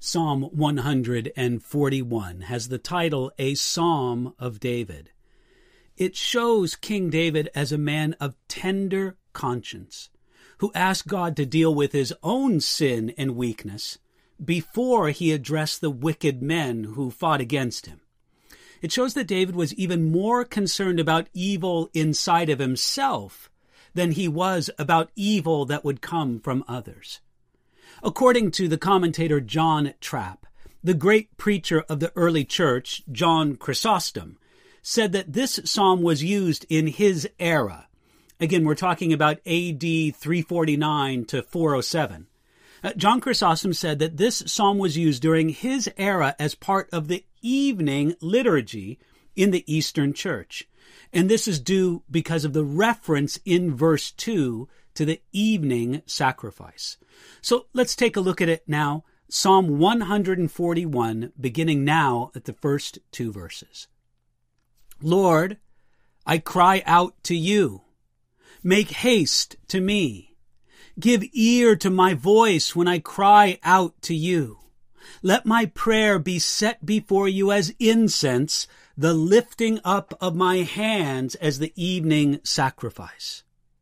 Psalm 141 has the title, A Psalm of David. It shows King David as a man of tender conscience, who asked God to deal with his own sin and weakness before he addressed the wicked men who fought against him. It shows that David was even more concerned about evil inside of himself than he was about evil that would come from others. According to the commentator John Trapp, the great preacher of the early church, John Chrysostom, said that this psalm was used in his era. Again, we're talking about AD 349 to 407. John Chrysostom said that this psalm was used during his era as part of the evening liturgy in the Eastern Church. And this is due because of the reference in verse 2 to the evening sacrifice. So let's take a look at it now. Psalm 141, beginning now at the first two verses. Lord, I cry out to you. Make haste to me. Give ear to my voice when I cry out to you. Let my prayer be set before you as incense, the lifting up of my hands as the evening sacrifice.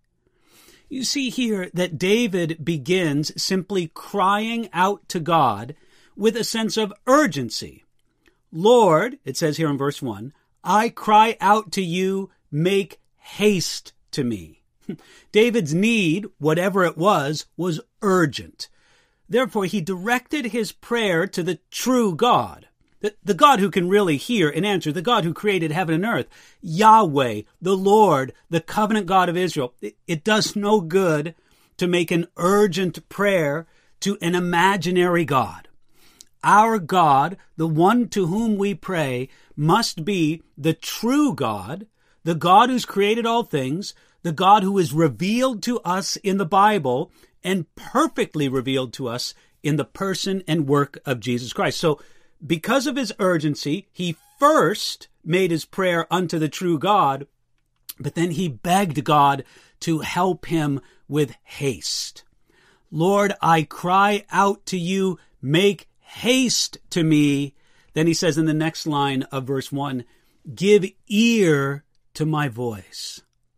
You see here that David begins simply crying out to God with a sense of urgency. Lord, it says here in verse 1, I cry out to you, make haste to me. David's need, whatever it was urgent. Therefore, he directed his prayer to the true God, the God who can really hear and answer, the God who created heaven and earth, Yahweh, the Lord, the covenant God of Israel. It does no good to make an urgent prayer to an imaginary God. Our God, the one to whom we pray, must be the true God, the God who's created all things, the God who is revealed to us in the Bible and perfectly revealed to us in the person and work of Jesus Christ. So, because of his urgency, he first made his prayer unto the true God, but then he begged God to help him with haste. Lord, I cry out to you, make haste to me. Then he says in the next line of verse 1, give ear to my voice.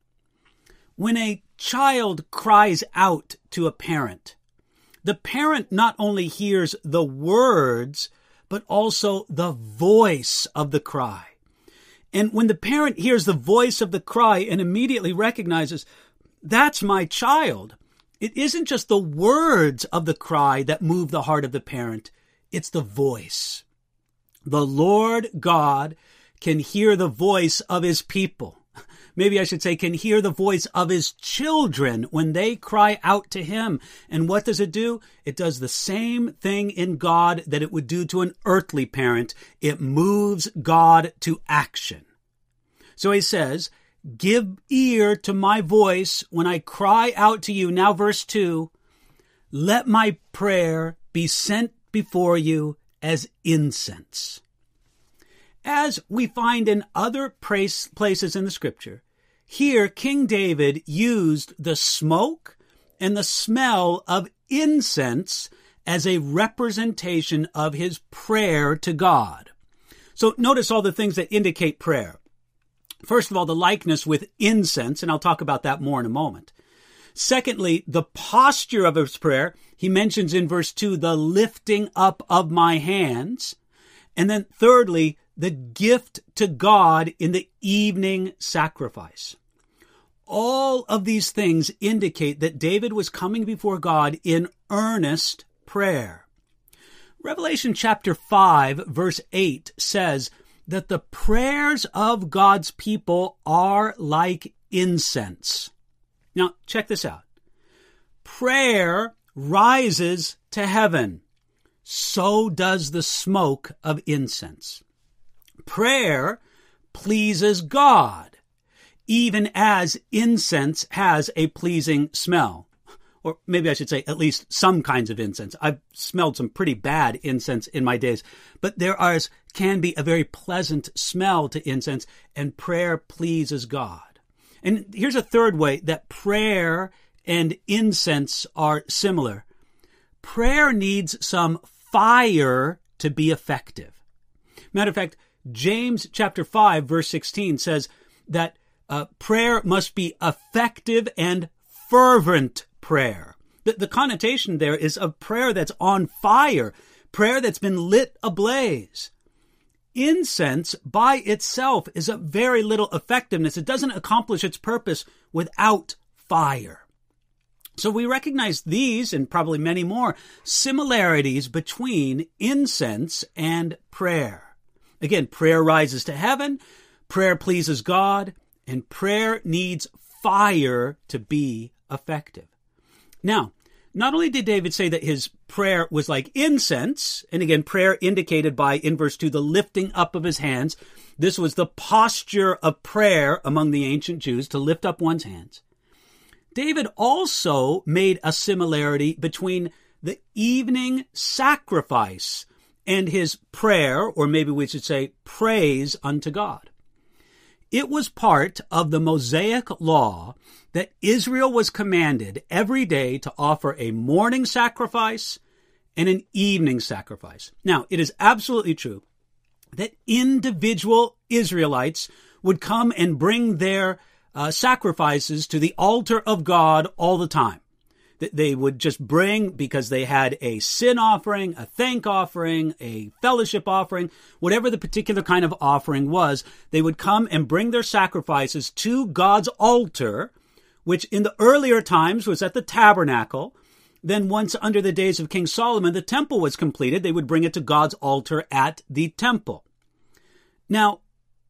When a child cries out to a parent, the parent not only hears the words, but also the voice of the cry. And when the parent hears the voice of the cry and immediately recognizes, that's my child, it isn't just the words of the cry that move the heart of the parent, it's the voice. The Lord God can hear the voice of his people. Maybe I should say can hear the voice of his children when they cry out to him. And what does it do? It does the same thing in God that it would do to an earthly parent. It moves God to action. So he says, give ear to my voice when I cry out to you. Now verse 2, let my prayer be sent before you as incense. As we find in other places in the scripture, here King David used the smoke and the smell of incense as a representation of his prayer to God. So notice all the things that indicate prayer. First of all, the likeness with incense, and I'll talk about that more in a moment. Secondly, the posture of his prayer. He mentions in verse 2, the lifting up of my hands. And then thirdly, the gift to God in the evening sacrifice. All of these things indicate that David was coming before God in earnest prayer. Revelation chapter 5, verse 8 says that the prayers of God's people are like incense. Now, check this out. Prayer rises to heaven. So does the smoke of incense. Prayer pleases God, even as incense has a pleasing smell. Or maybe I should say at least some kinds of incense. I've smelled some pretty bad incense in my days, but can be a very pleasant smell to incense, and prayer pleases God. And here's a third way that prayer and incense are similar. Prayer needs some fire to be effective. Matter of fact, James chapter 5, verse 16 says that prayer must be effective and fervent prayer. The connotation there is of prayer that's on fire, prayer that's been lit ablaze. Incense by itself is of very little effectiveness. It doesn't accomplish its purpose without fire. So we recognize these, and probably many more, similarities between incense and prayer. Again, prayer rises to heaven, prayer pleases God, and prayer needs fire to be effective. Now, not only did David say that his prayer was like incense, and again, prayer indicated by, in verse 2, the lifting up of his hands. This was the posture of prayer among the ancient Jews, to lift up one's hands. David also made a similarity between the evening sacrifice and his prayer, or maybe we should say praise unto God. It was part of the Mosaic law that Israel was commanded every day to offer a morning sacrifice and an evening sacrifice. Now, it is absolutely true that individual Israelites would come and bring their sacrifices to the altar of God all the time. They would just bring, because they had a sin offering, a thank offering, a fellowship offering, whatever the particular kind of offering was, they would come and bring their sacrifices to God's altar, which in the earlier times was at the tabernacle. Then once under the days of King Solomon, the temple was completed, they would bring it to God's altar at the temple. Now,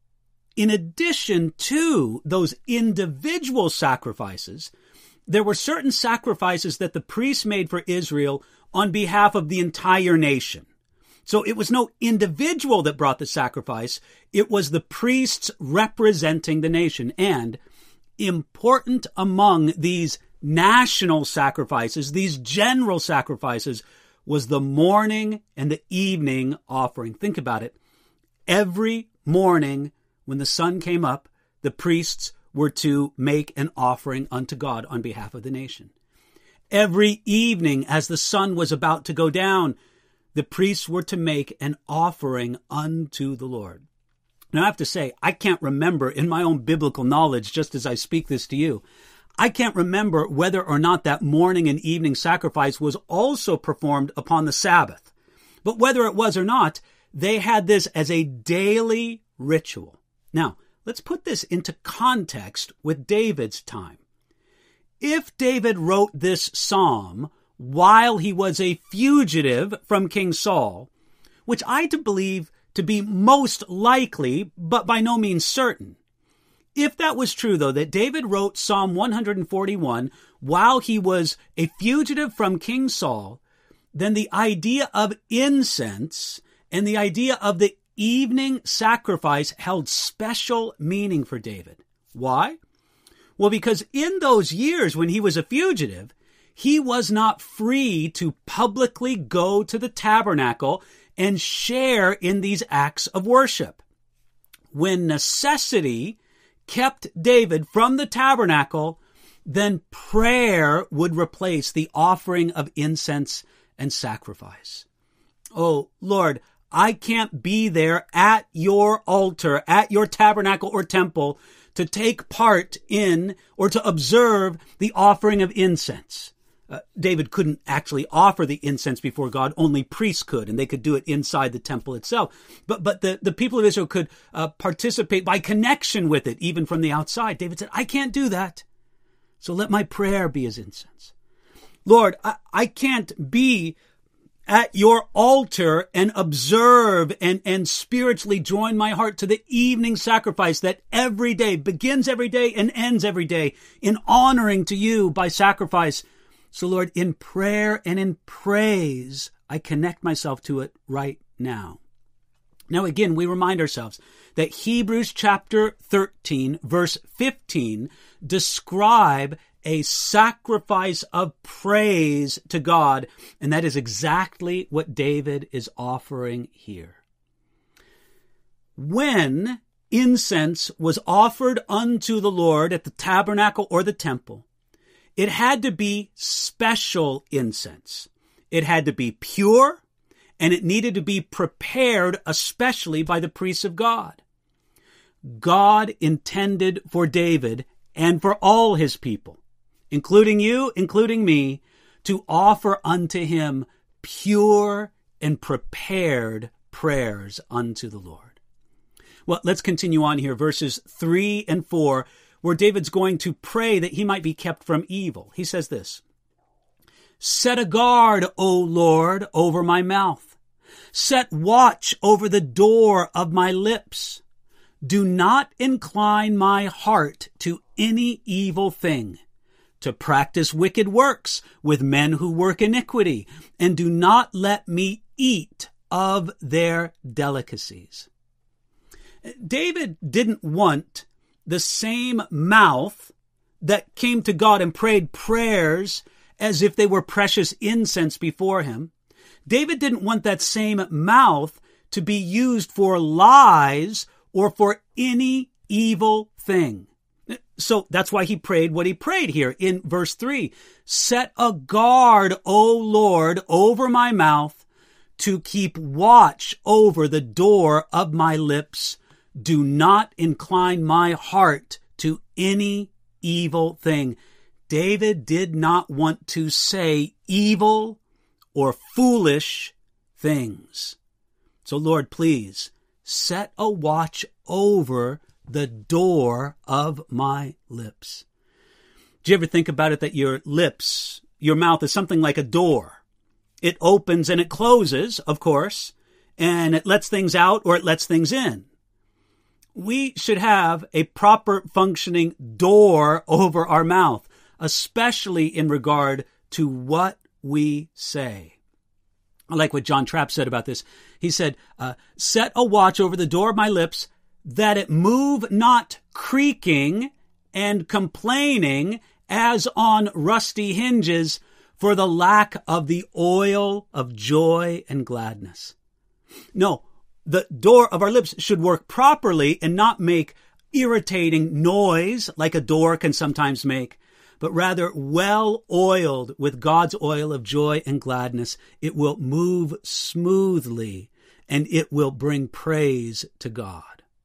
in addition to those individual sacrifices, there were certain sacrifices that the priests made for Israel on behalf of the entire nation. So it was no individual that brought the sacrifice. It was the priests representing the nation. And important among these national sacrifices, these general sacrifices, was the morning and the evening offering. Think about it. Every morning when the sun came up, the priests were to make an offering unto God on behalf of the nation. Every evening as the sun was about to go down, the priests were to make an offering unto the Lord. Now I have to say, I can't remember in my own biblical knowledge, just as I speak this to you, I can't remember whether or not that morning and evening sacrifice was also performed upon the Sabbath. But whether it was or not, they had this as a daily ritual. Now, let's put this into context with David's time. If David wrote this psalm while he was a fugitive from King Saul, which I believe to be most likely, but by no means certain. If that was true, though, that David wrote Psalm 141 while he was a fugitive from King Saul, then the idea of incense and the idea of the evening sacrifice held special meaning for David. Why? Well, because in those years when he was a fugitive, he was not free to publicly go to the tabernacle and share in these acts of worship. When necessity kept David from the tabernacle, then prayer would replace the offering of incense and sacrifice. Oh, Lord, I can't be there at your altar, at your tabernacle or temple to take part in or to observe the offering of incense. David couldn't actually offer the incense before God. Only priests could, and they could do it inside the temple itself. But the people of Israel could participate by connection with it, even from the outside. David said, I can't do that. So let my prayer be as incense. Lord, I can't be at your altar and observe and spiritually join my heart to the evening sacrifice that every day, begins every day and ends every day in honoring to you by sacrifice. So Lord, in prayer and in praise, I connect myself to it right now. Now again, we remind ourselves that Hebrews chapter 13, verse 15, describe a sacrifice of praise to God, and that is exactly what David is offering here. When incense was offered unto the Lord at the tabernacle or the temple, it had to be special incense. It had to be pure, and it needed to be prepared especially by the priests of God. God intended for David and for all his people, including you, including me, to offer unto him pure and prepared prayers unto the Lord. Well, let's continue on here, verses 3 and 4, where David's going to pray that he might be kept from evil. He says this, "Set a guard, O Lord, over my mouth. Set watch over the door of my lips. Do not incline my heart to any evil thing, to practice wicked works with men who work iniquity, and do not let me eat of their delicacies." David didn't want the same mouth that came to God and prayed prayers as if they were precious incense before him. David didn't want that same mouth to be used for lies or for any evil thing. So that's why he prayed what he prayed here in verse 3. "Set a guard, O Lord, over my mouth, to keep watch over the door of my lips. Do not incline my heart to any evil thing." David did not want to say evil or foolish things. So Lord, please set a watch over the door of my lips. Do you ever think about it that your lips, your mouth is something like a door? It opens and it closes, of course, and it lets things out or it lets things in. We should have a proper functioning door over our mouth, especially in regard to what we say. I like what John Trapp said about this. He said, "Set a watch over the door of my lips, that it move not creaking and complaining as on rusty hinges for the lack of the oil of joy and gladness." No, the door of our lips should work properly and not make irritating noise like a door can sometimes make, but rather well oiled with God's oil of joy and gladness. It will move smoothly and it will bring praise to God.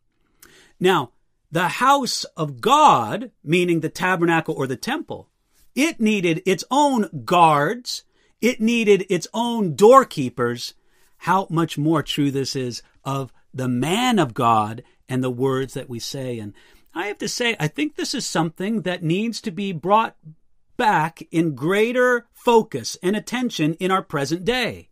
Now, the house of God, meaning the tabernacle or the temple, it needed its own guards. It needed its own doorkeepers. How much more true this is of the man of God and the words that we say. And I have to say, I think this is something that needs to be brought back in greater focus and attention in our present day.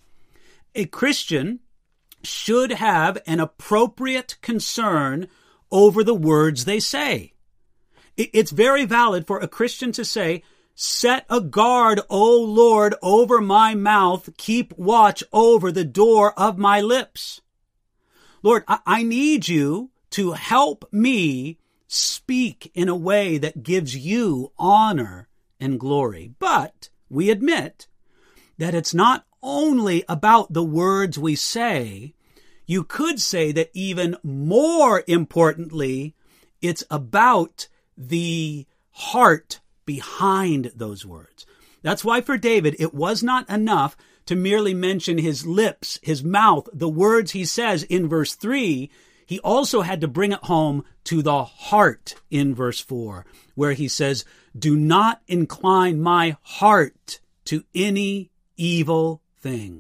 A Christian should have an appropriate concern over the words they say. It's very valid for a Christian to say, "Set a guard, O Lord, over my mouth. Keep watch over the door of my lips." Lord, I need you to help me speak in a way that gives you honor and glory. But we admit that it's not only about the words we say. You could say that even more importantly, it's about the heart behind those words. That's why for David, it was not enough to merely mention his lips, his mouth, the words he says in verse 3. He also had to bring it home to the heart in verse 4, where he says, "Do not incline my heart to any evil thing."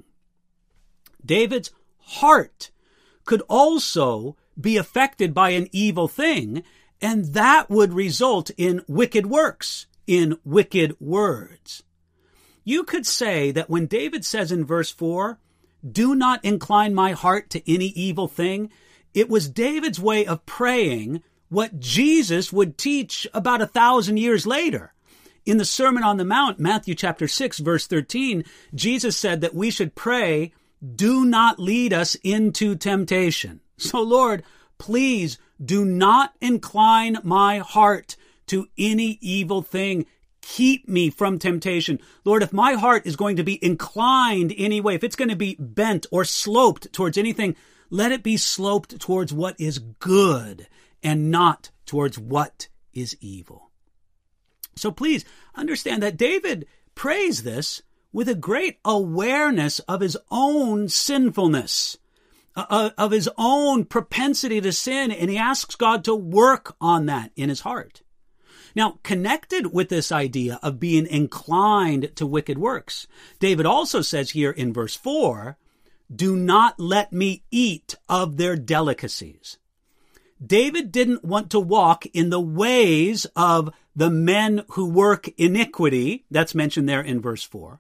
David's heart could also be affected by an evil thing, and that would result in wicked works, in wicked words. You could say that when David says in verse 4, "Do not incline my heart to any evil thing," it was David's way of praying what Jesus would teach about 1,000 years later. In the Sermon on the Mount, Matthew chapter 6, verse 13, Jesus said that we should pray, "Do not lead us into temptation." So Lord, please do not incline my heart to any evil thing. Keep me from temptation. Lord, if my heart is going to be inclined anyway, if it's going to be bent or sloped towards anything, let it be sloped towards what is good and not towards what is evil. So please understand that David prays this with a great awareness of his own sinfulness, of his own propensity to sin, and he asks God to work on that in his heart. Now, connected with this idea of being inclined to wicked works, David also says here in verse 4, "Do not let me eat of their delicacies." David didn't want to walk in the ways of the men who work iniquity. That's mentioned there in verse 4.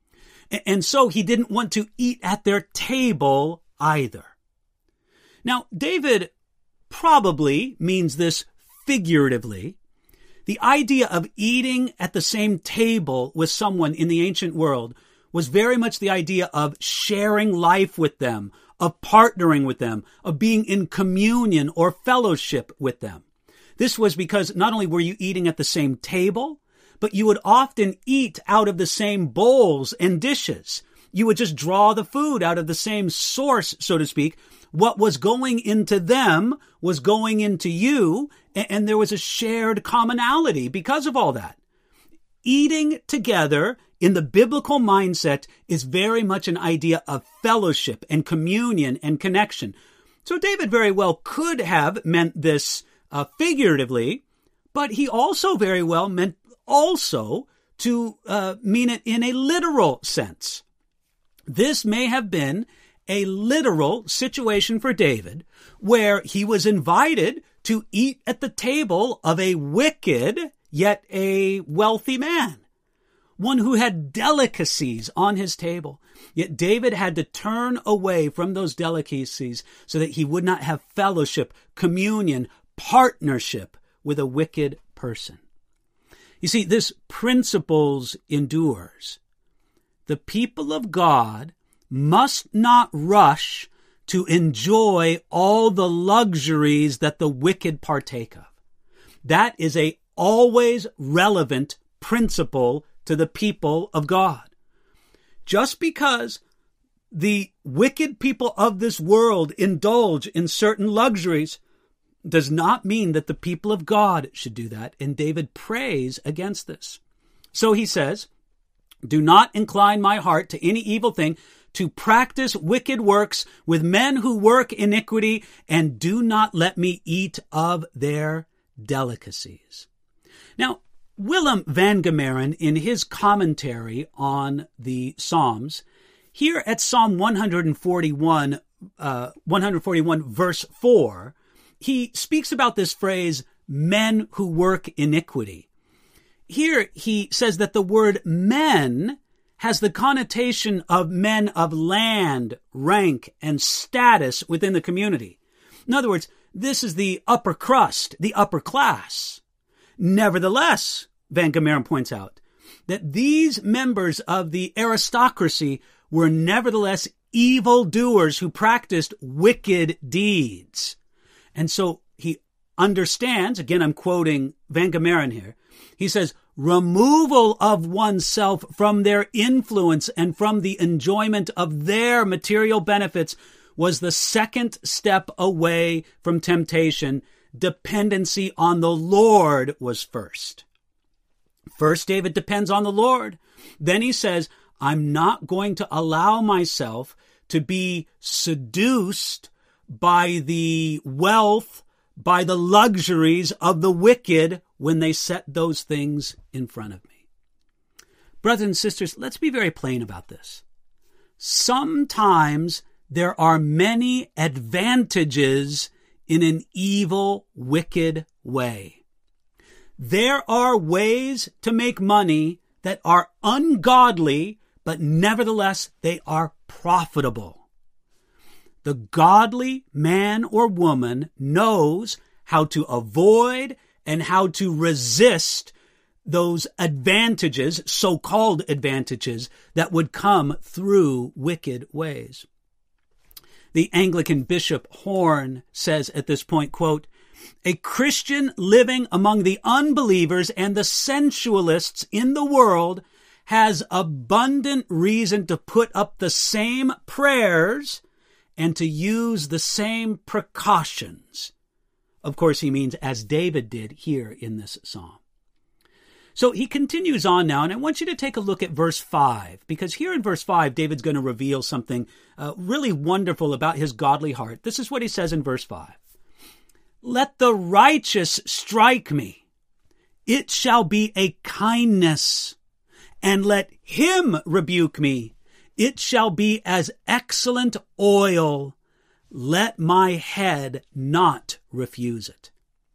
And so he didn't want to eat at their table either. Now, David probably means this figuratively. The idea of eating at the same table with someone in the ancient world was very much the idea of sharing life with them, of partnering with them, of being in communion or fellowship with them. This was because not only were you eating at the same table, but you would often eat out of the same bowls and dishes. You would just draw the food out of the same source, so to speak. What was going into them was going into you, and there was a shared commonality because of all that. Eating together in the biblical mindset is very much an idea of fellowship and communion and connection. So David very well could have meant this figuratively, but he also very well meant also to mean it in a literal sense. This may have been a literal situation for David, where he was invited to eat at the table of a wicked yet a wealthy man, one who had delicacies on his table. Yet David had to turn away from those delicacies so that he would not have fellowship, communion, partnership with a wicked person. You see, this principles endures. The people of God must not rush to enjoy all the luxuries that the wicked partake of. That is a always relevant principle to the people of God. Just because the wicked people of this world indulge in certain luxuries does not mean that the people of God should do that, and David prays against this. So he says, "Do not incline my heart to any evil thing, to practice wicked works with men who work iniquity, and do not let me eat of their delicacies." Now, Willem van Gemeren, in his commentary on the Psalms, here at Psalm 141 verse 4, he speaks about this phrase, "men who work iniquity." Here he says that the word men has the connotation of men of land, rank, and status within the community. In other words, this is the upper crust, the upper class. Nevertheless, Van Gemeren points out that these members of the aristocracy were nevertheless evildoers who practiced wicked deeds. And so he understands, again I'm quoting Van Gemeren here, he says, removal of oneself from their influence and from the enjoyment of their material benefits was the second step away from temptation. Dependency on the Lord was first. First, David depends on the Lord. Then he says, I'm not going to allow myself to be seduced by the wealth, by the luxuries of the wicked when they set those things in front of me. Brothers and sisters, let's be very plain about this. Sometimes there are many advantages in an evil, wicked way. There are ways to make money that are ungodly, but nevertheless they are profitable. The godly man or woman knows how to avoid and how to resist those advantages, so-called advantages, that would come through wicked ways. The Anglican Bishop Horn says at this point, quote, "A Christian living among the unbelievers and the sensualists in the world has abundant reason to put up the same prayers and to use the same precautions." Of course, he means as David did here in this psalm. So he continues on now, and I want you to take a look at verse 5, because here in verse 5, David's going to reveal something really wonderful about his godly heart. This is what he says in verse 5. Let the righteous strike me. It shall be a kindness. And let him rebuke me. It shall be as excellent oil. Let my head not refuse it.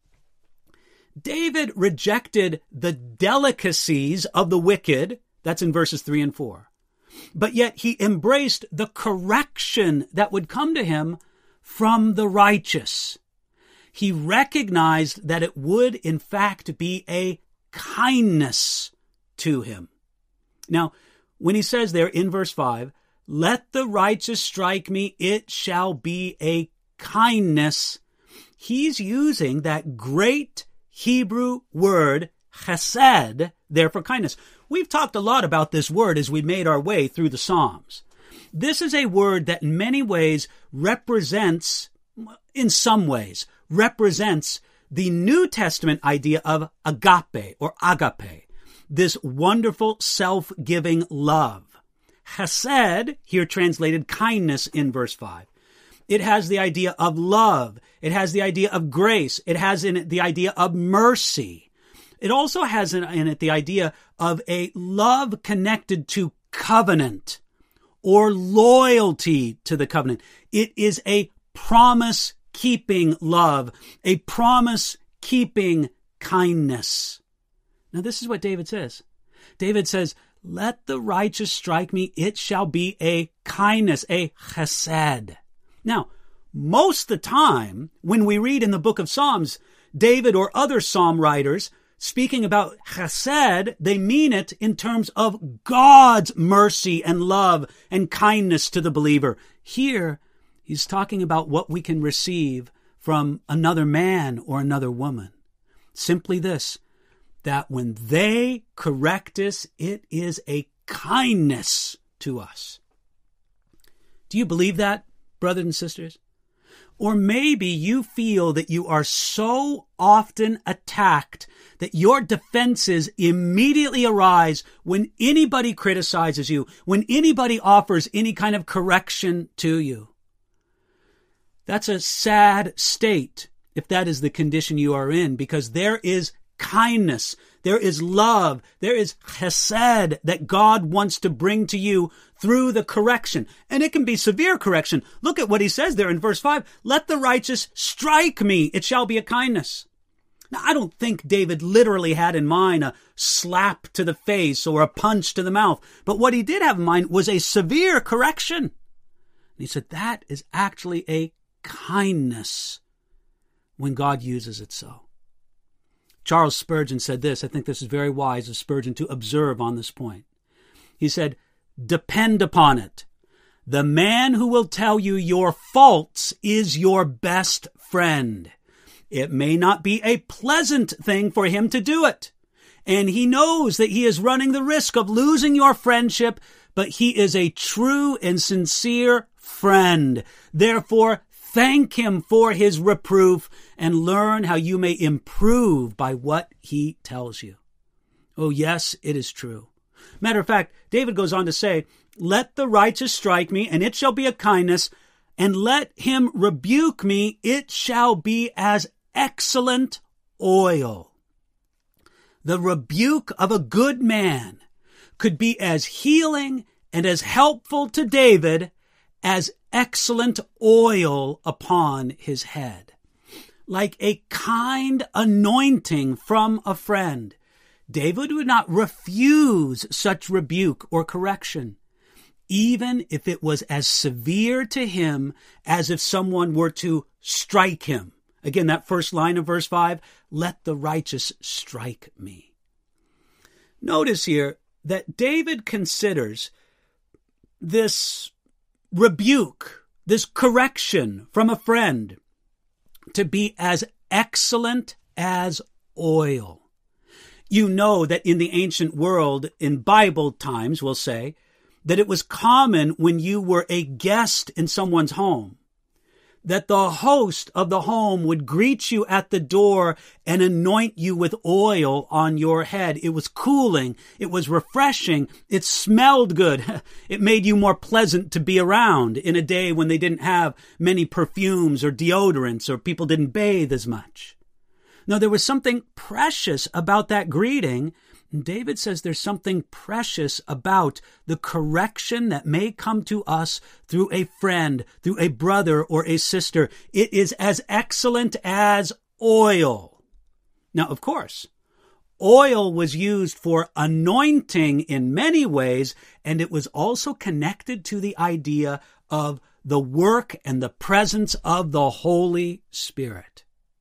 David rejected the delicacies of the wicked. That's in verses 3 and 4. But yet he embraced the correction that would come to him from the righteous. He recognized that it would, in fact, be a kindness to him. Now, when he says there in verse 5, let the righteous strike me, it shall be a kindness, he's using that great Hebrew word, chesed, there for kindness. We've talked a lot about this word as we made our way through the Psalms. This is a word that in many ways represents, in some ways, represents the New Testament idea of agape or agape, this wonderful self-giving love. Chesed, here translated kindness in verse 5. It has the idea of love. It has the idea of grace. It has in it the idea of mercy. It also has in it the idea of a love connected to covenant or loyalty to the covenant. It is a promise-keeping love, a promise-keeping kindness. Now, this is what David says. David says, let the righteous strike me, it shall be a kindness, a chesed. Now, most of the time, when we read in the book of Psalms, David or other psalm writers speaking about chesed, they mean it in terms of God's mercy and love and kindness to the believer. Here, he's talking about what we can receive from another man or another woman. Simply this, that when they correct us, it is a kindness to us. Do you believe that, brothers and sisters? Or maybe you feel that you are so often attacked that your defenses immediately arise when anybody criticizes you, when anybody offers any kind of correction to you. That's a sad state if that is the condition you are in, because there is kindness, there is love, there is chesed that God wants to bring to you through the correction. And it can be severe correction. Look at what he says there in verse 5. Let the righteous strike me, it shall be a kindness. Now, I don't think David literally had in mind a slap to the face or a punch to the mouth. But what he did have in mind was a severe correction. And he said that is actually a kindness when God uses it so. Charles Spurgeon said this. I think this is very wise of Spurgeon to observe on this point. He said, depend upon it. The man who will tell you your faults is your best friend. It may not be a pleasant thing for him to do it. And he knows that he is running the risk of losing your friendship, but he is a true and sincere friend. Therefore, thank him for his reproof and learn how you may improve by what he tells you. Oh, yes, it is true. Matter of fact, David goes on to say, let the righteous strike me, and it shall be a kindness, and let him rebuke me, it shall be as excellent oil. The rebuke of a good man could be as healing and as helpful to David as excellent oil upon his head. Like a kind anointing from a friend, David would not refuse such rebuke or correction, even if it was as severe to him as if someone were to strike him. Again, that first line of verse 5, let the righteous strike me. Notice here that David considers this rebuke, this correction from a friend, to be as excellent as oil. You know that in the ancient world, in Bible times, we'll say, that it was common when you were a guest in someone's home, that the host of the home would greet you at the door and anoint you with oil on your head. It was cooling. It was refreshing. It smelled good. It made you more pleasant to be around in a day when they didn't have many perfumes or deodorants or people didn't bathe as much. No, there was something precious about that greeting. And David says there's something precious about the correction that may come to us through a friend, through a brother or a sister. It is as excellent as oil. Now, of course, oil was used for anointing in many ways, and it was also connected to the idea of the work and the presence of the Holy Spirit.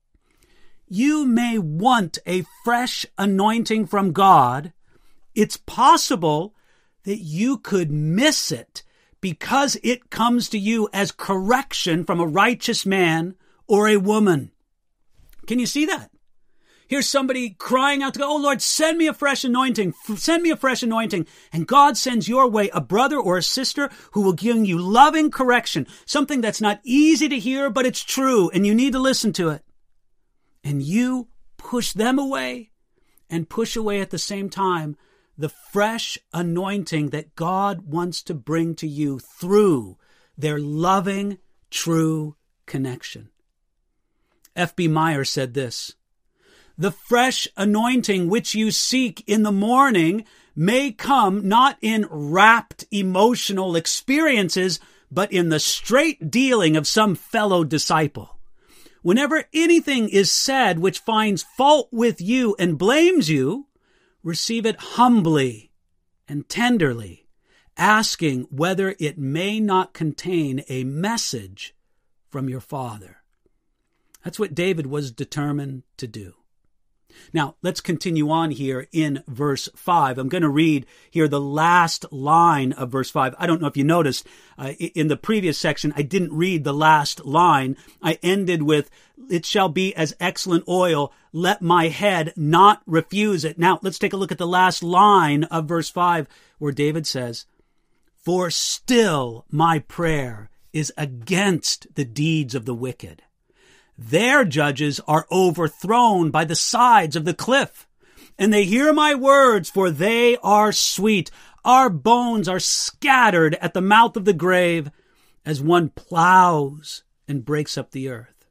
You may want a fresh anointing from God. It's possible that you could miss it because it comes to you as correction from a righteous man or a woman. Can you see that? Here's somebody crying out to God, "Oh Lord, send me a fresh anointing. Send me a fresh anointing." And God sends your way a brother or a sister who will give you loving correction, something that's not easy to hear, but it's true, and you need to listen to it. And you push them away and push away at the same time the fresh anointing that God wants to bring to you through their loving, true connection. F.B. Meyer said this, "The fresh anointing which you seek in the morning may come not in rapt emotional experiences, but in the straight dealing of some fellow disciple. Whenever anything is said which finds fault with you and blames you, receive it humbly and tenderly, asking whether it may not contain a message from your Father." That's what David was determined to do. Now, let's continue on here in verse 5. I'm going to read here the last line of verse 5. I don't know if you noticed, in the previous section, I didn't read the last line. I ended with, "It shall be as excellent oil. Let my head not refuse it." Now, let's take a look at the last line of verse 5, where David says, "For still my prayer is against the deeds of the wicked. Their judges are overthrown by the sides of the cliff, and they hear my words, for they are sweet. Our bones are scattered at the mouth of the grave, as one plows and breaks up the earth."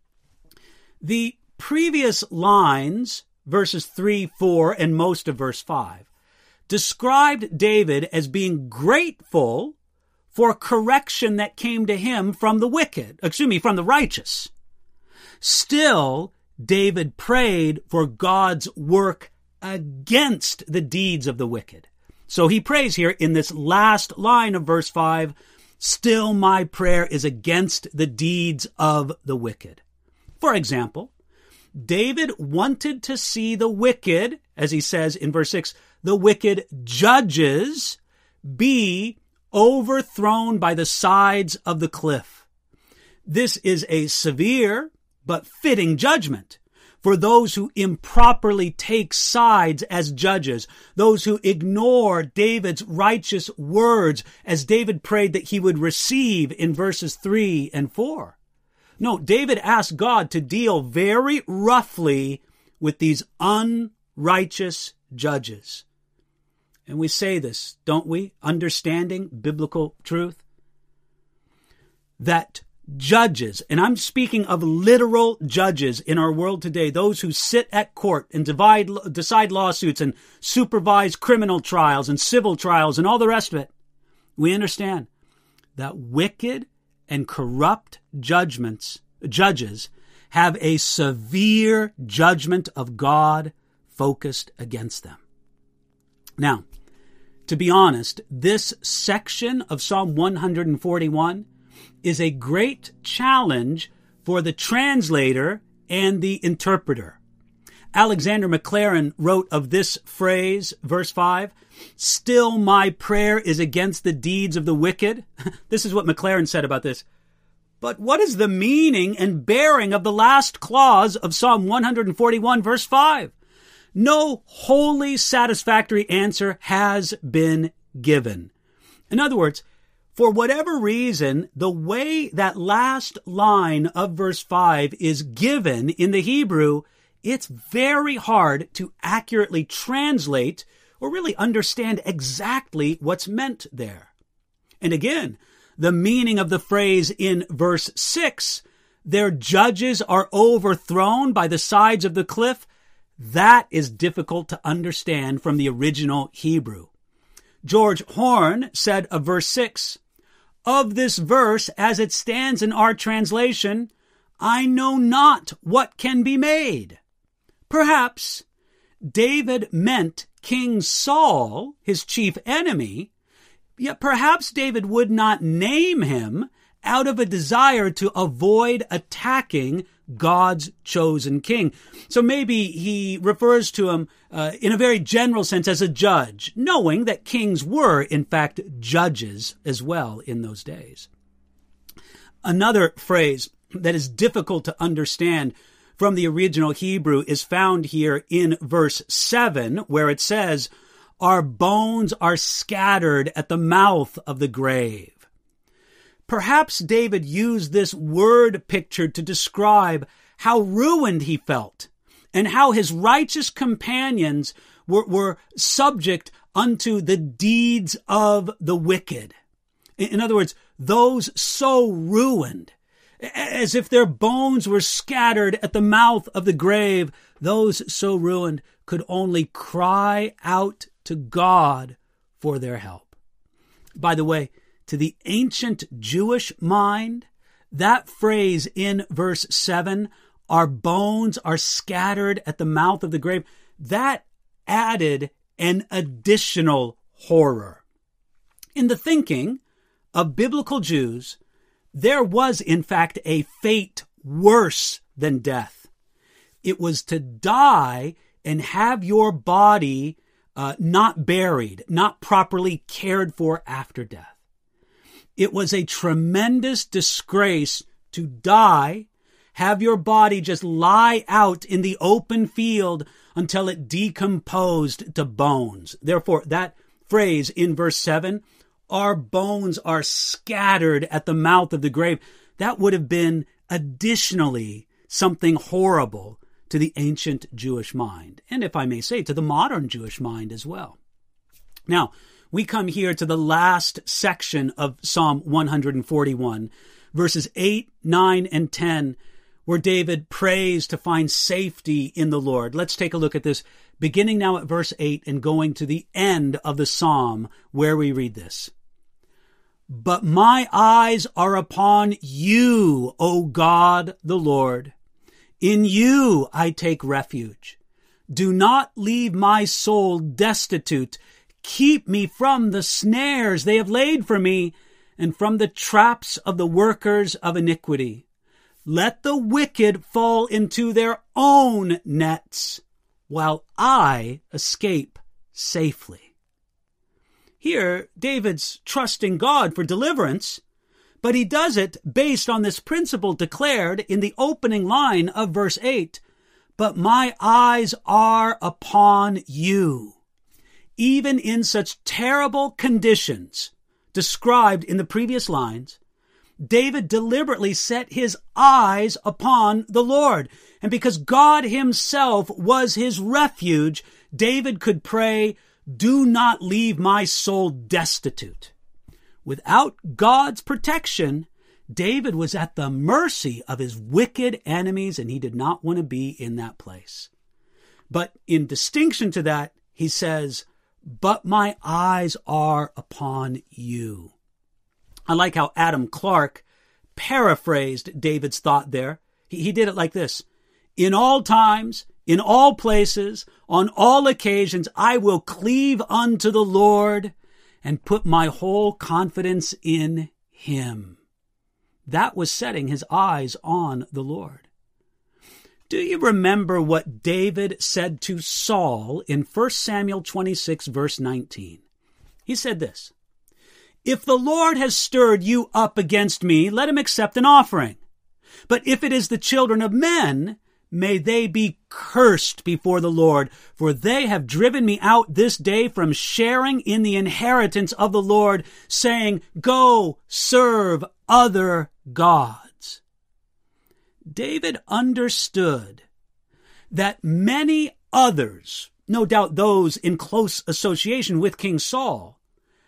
The previous lines, verses 3, 4, and most of verse 5, described David as being grateful for correction that came to him from the righteous. Still, David prayed for God's work against the deeds of the wicked. So he prays here in this last line of verse 5, "Still my prayer is against the deeds of the wicked." For example, David wanted to see the wicked, as he says in verse 6, the wicked judges be overthrown by the sides of the cliff. This is a severe but fitting judgment for those who improperly take sides as judges, those who ignore David's righteous words as David prayed that he would receive in verses 3 and 4. No, David asked God to deal very roughly with these unrighteous judges. And we say this, don't we? Understanding biblical truth. That judges, and I'm speaking of literal judges in our world today, those who sit at court and decide lawsuits and supervise criminal trials and civil trials and all the rest of it. We understand that wicked and corrupt judges have a severe judgment of God focused against them. Now, to be honest, this section of Psalm 141 is a great challenge for the translator and the interpreter. Alexander Maclaren wrote of this phrase, verse 5, "Still my prayer is against the deeds of the wicked." This is what Maclaren said about this. But what is the meaning and bearing of the last clause of Psalm 141, verse 5? No wholly satisfactory answer has been given. In other words, For whatever reason, the way that last line of verse 5 is given in the Hebrew, it's very hard to accurately translate or really understand exactly what's meant there. And again, the meaning of the phrase in verse 6, their judges are overthrown by the sides of the cliff, that is difficult to understand from the original Hebrew. George Horne said of verse 6, "Of this verse, as it stands in our translation, I know not what can be made." Perhaps David meant King Saul, his chief enemy, yet perhaps David would not name him out of a desire to avoid attacking God's chosen king. So maybe he refers to him in a very general sense as a judge, knowing that kings were, in fact, judges as well in those days. Another phrase that is difficult to understand from the original Hebrew is found here in verse 7, where it says, "Our bones are scattered at the mouth of the grave." Perhaps David used this word picture to describe how ruined he felt and how his righteous companions were subject unto the deeds of the wicked. In other words, those so ruined, as if their bones were scattered at the mouth of the grave, those so ruined could only cry out to God for their help. By the way, to the ancient Jewish mind, that phrase in verse 7, "Our bones are scattered at the mouth of the grave," that added an additional horror. In the thinking of biblical Jews, there was in fact a fate worse than death. It was to die and have your body not buried, not properly cared for after death. It was a tremendous disgrace to die, have your body just lie out in the open field until it decomposed to bones. Therefore, that phrase in verse 7, "Our bones are scattered at the mouth of the grave," that would have been additionally something horrible to the ancient Jewish mind, and if I may say, to the modern Jewish mind as well. Now, we come here to the last section of Psalm 141, verses 8, 9, and 10, where David prays to find safety in the Lord. Let's take a look at this, beginning now at verse 8 and going to the end of the psalm where we read this. "But my eyes are upon you, O God the Lord. In you I take refuge. Do not leave my soul destitute. Keep me from the snares they have laid for me, and from the traps of the workers of iniquity. Let the wicked fall into their own nets, while I escape safely." Here, David's trusting God for deliverance, but he does it based on this principle declared in the opening line of verse 8, "But my eyes are upon you." Even in such terrible conditions described in the previous lines, David deliberately set his eyes upon the Lord. And because God himself was his refuge, David could pray, "Do not leave my soul destitute." Without God's protection, David was at the mercy of his wicked enemies, and he did not want to be in that place. But in distinction to that, he says, "But my eyes are upon you." I like how Adam Clarke paraphrased David's thought there. He did it like this: "In all times, in all places, on all occasions, I will cleave unto the Lord and put my whole confidence in him." That was setting his eyes on the Lord. Do you remember what David said to Saul in 1 Samuel 26, verse 19? He said this: "If the Lord has stirred you up against me, let him accept an offering. But if it is the children of men, may they be cursed before the Lord, for they have driven me out this day from sharing in the inheritance of the Lord, saying, go serve other gods. David understood that many others, no doubt those in close association with King Saul,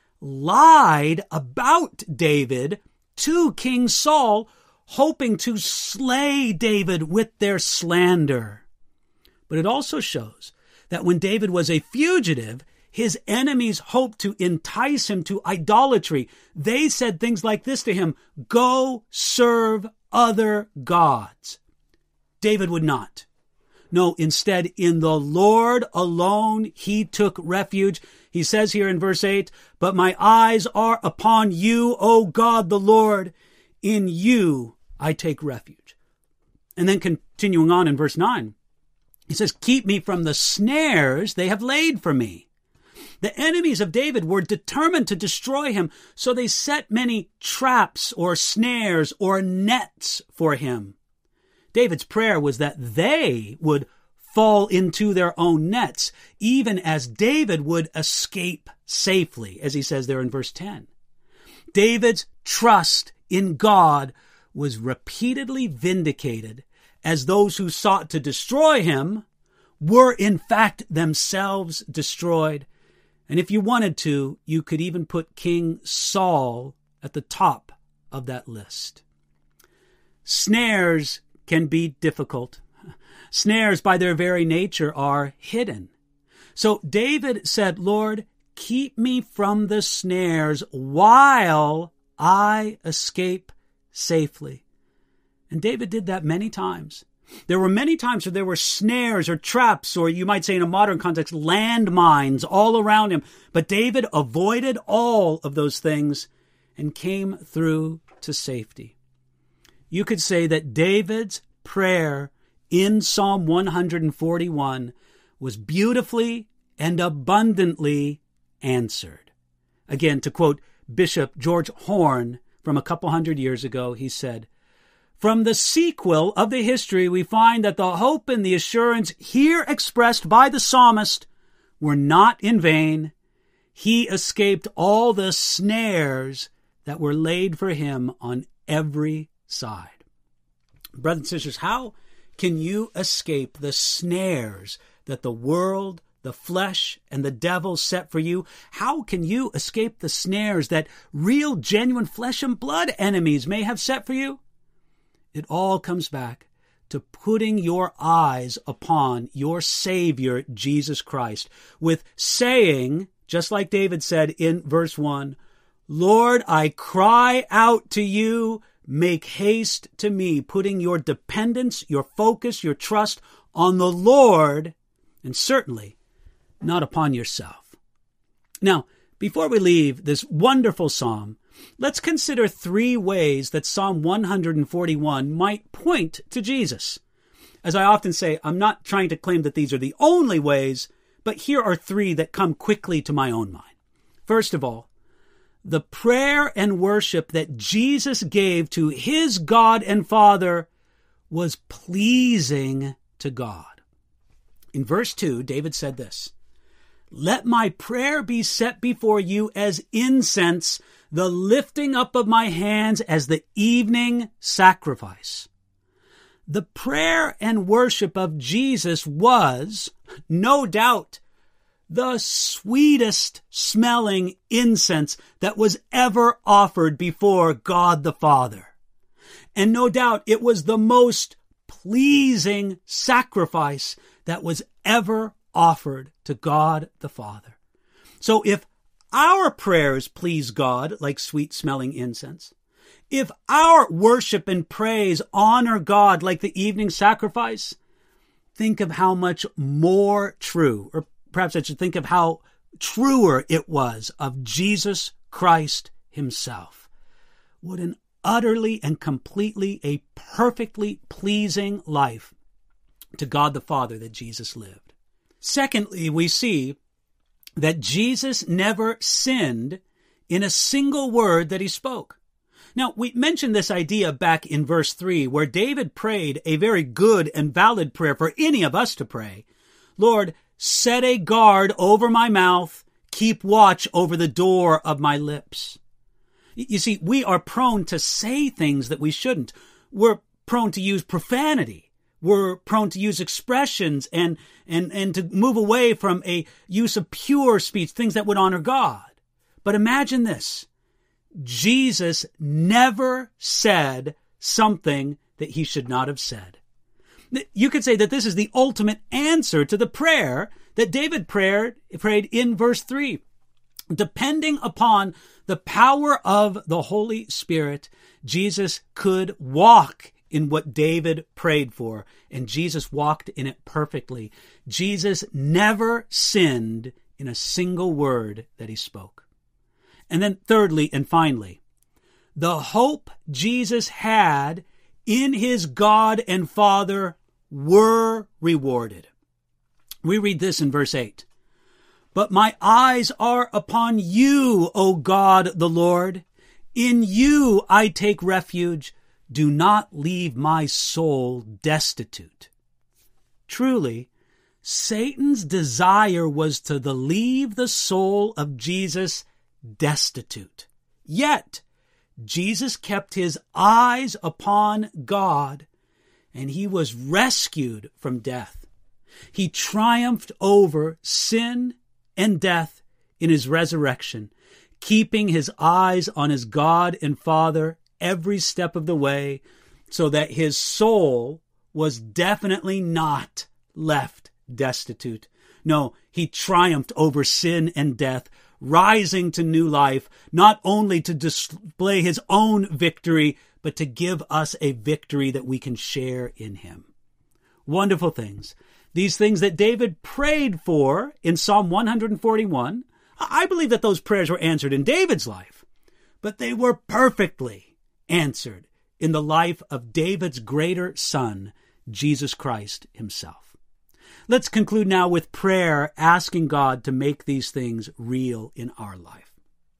lied about David to King Saul, hoping to slay David with their slander. But it also shows that when David was a fugitive, his enemies hoped to entice him to idolatry. They said things like this to him, go serve other gods. David would not. No, instead, in the Lord alone he took refuge. He says here in verse 8, but my eyes are upon you, O God the Lord. In you I take refuge. And then continuing on in verse 9, he says, keep me from the snares they have laid for me. The enemies of David were determined to destroy him, so they set many traps or snares or nets for him. David's prayer was that they would fall into their own nets, even as David would escape safely, as he says there in verse 10. David's trust in God was repeatedly vindicated, as those who sought to destroy him were in fact themselves destroyed. And if you wanted to, you could even put King Saul at the top of that list. Snares can be difficult. Snares, by their very nature, are hidden. So David said, Lord, keep me from the snares while I escape safely. And David did that many times. There were many times where there were snares or traps, or you might say in a modern context, landmines all around him. But David avoided all of those things and came through to safety. You could say that David's prayer in Psalm 141 was beautifully and abundantly answered. Again, to quote Bishop George Horne from a couple hundred years ago, he said, from the sequel of the history, we find that the hope and the assurance here expressed by the psalmist were not in vain. He escaped all the snares that were laid for him on every side. Brothers and sisters, how can you escape the snares that the world, the flesh, and the devil set for you? How can you escape the snares that real, genuine flesh and blood enemies may have set for you? It all comes back to putting your eyes upon your Savior, Jesus Christ, with saying, just like David said in verse 1, Lord, I cry out to you, make haste to me, putting your dependence, your focus, your trust on the Lord, and certainly not upon yourself. Now, before we leave this wonderful psalm, let's consider 3 ways that Psalm 141 might point to Jesus. As I often say, I'm not trying to claim that these are the only ways, but here are 3 that come quickly to my own mind. First of all, the prayer and worship that Jesus gave to his God and Father was pleasing to God. In verse 2, David said this, let my prayer be set before you as incense, the lifting up of my hands as the evening sacrifice. The prayer and worship of Jesus was, no doubt, the sweetest smelling incense that was ever offered before God the Father. And no doubt it was the most pleasing sacrifice that was ever offered to God the Father. So if our prayers please God like sweet smelling incense, if our worship and praise honor God like the evening sacrifice, think of how much more true, or perhaps I should think of how truer it was of Jesus Christ himself. What an utterly and completely a perfectly pleasing life to God the Father that Jesus lived. Secondly, we see that Jesus never sinned in a single word that he spoke. Now, we mentioned this idea back in verse 3, where David prayed a very good and valid prayer for any of us to pray. Lord, set a guard over my mouth, keep watch over the door of my lips. You see, we are prone to say things that we shouldn't. We're prone to use profanity. We're prone to use expressions and to move away from a use of pure speech, things that would honor God. But imagine this. Jesus never said something that he should not have said. You could say that this is the ultimate answer to the prayer that David prayed in verse 3. Depending upon the power of the Holy Spirit, Jesus could walk in what David prayed for, and Jesus walked in it perfectly. Jesus never sinned in a single word that he spoke. And then thirdly and finally, the hope Jesus had in his God and Father were rewarded. We read this in verse 8. But my eyes are upon you, O God the Lord. In you I take refuge. Do not leave my soul destitute. Truly, Satan's desire was to leave the soul of Jesus destitute. Yet, Jesus kept his eyes upon God, and he was rescued from death. He triumphed over sin and death in his resurrection, keeping his eyes on his God and Father every step of the way, so that his soul was definitely not left destitute. No, he triumphed over sin and death, rising to new life, not only to display his own victory, but to give us a victory that we can share in him. Wonderful things. These things that David prayed for in Psalm 141, I believe that those prayers were answered in David's life, but they were perfectly answered in the life of David's greater son, Jesus Christ himself. Let's conclude now with prayer, asking God to make these things real in our life.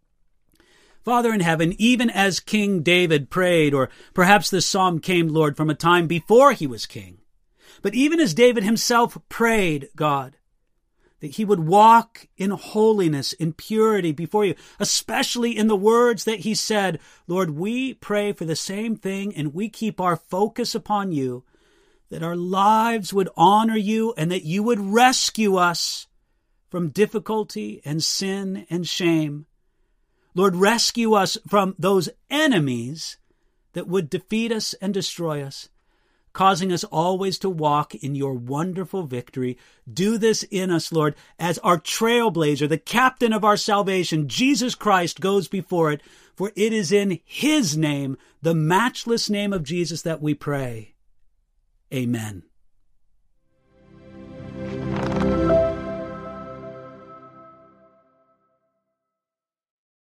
Father in heaven, even as King David prayed, or perhaps this psalm came, Lord, from a time before he was king, but even as David himself prayed, God, that he would walk in holiness, in purity before you, especially in the words that he said, Lord, we pray for the same thing, and we keep our focus upon you, that our lives would honor you and that you would rescue us from difficulty and sin and shame. Lord, rescue us from those enemies that would defeat us and destroy us, causing us always to walk in your wonderful victory. Do this in us, Lord, as our trailblazer, the captain of our salvation, Jesus Christ, goes before it. For it is in his name, the matchless name of Jesus, that we pray. Amen.